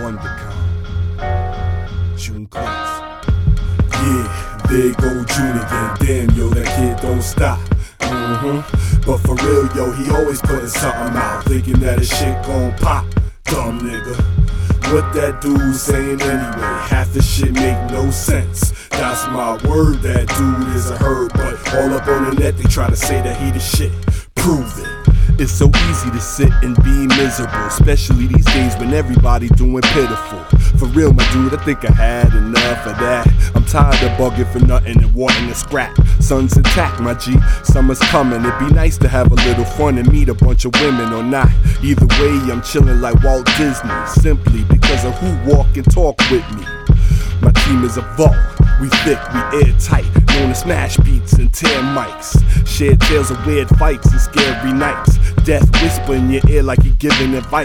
Thundercon, June class. Yeah, there go June again. Damn, yo, that kid don't stop. But for real, yo, he always putting something out, thinking that his shit gon' pop. Dumb nigga. What that dude saying anyway? Half the shit make no sense. That's my word, that dude is a herd. But all up on the net, they try to say that he the shit. Prove it. It's so easy to sit and be miserable, especially these days when everybody doing pitiful. For real, my dude, I think I had enough of that. I'm tired of bugging for nothing and wanting to scrap. Sun's intact, my G, summer's coming. It'd be nice to have a little fun and meet a bunch of women or not. Either way, I'm chilling like Walt Disney, simply because of who walk and talk with me. My team is a vault, we thick, we airtight, known to smash beats and tear mics. Share tales of weird fights and scary nights. Death whisper in your ear like you're giving advice.